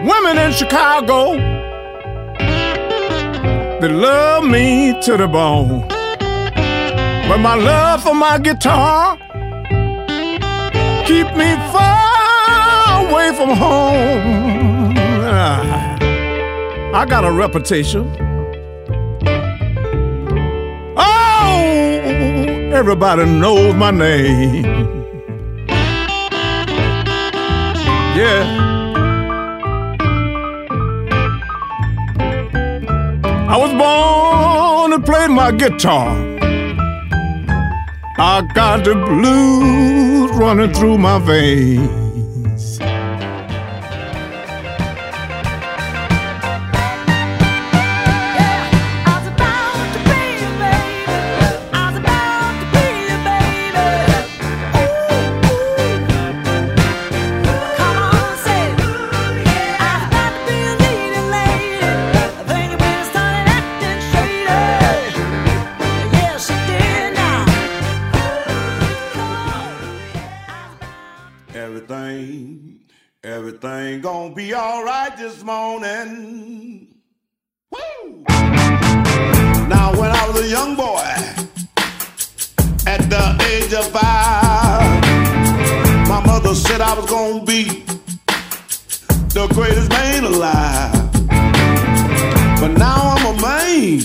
Women in Chicago, they love me to the bone. But my love for my guitar keep me far away from home. I got a reputation. Oh, everybody knows my name. Yeah. I was born to play my guitar. I got the blues running through my veins. Everything gonna be all right this morning. Woo! Now, when I was a young boy, at the age of 5, my mother said I was gonna be the greatest man alive. But now I'm a man,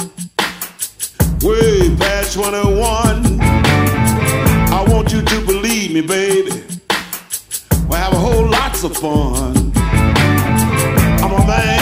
way past 21. I want you to believe me, baby. We'll have a whole lots of fun. I'm a man.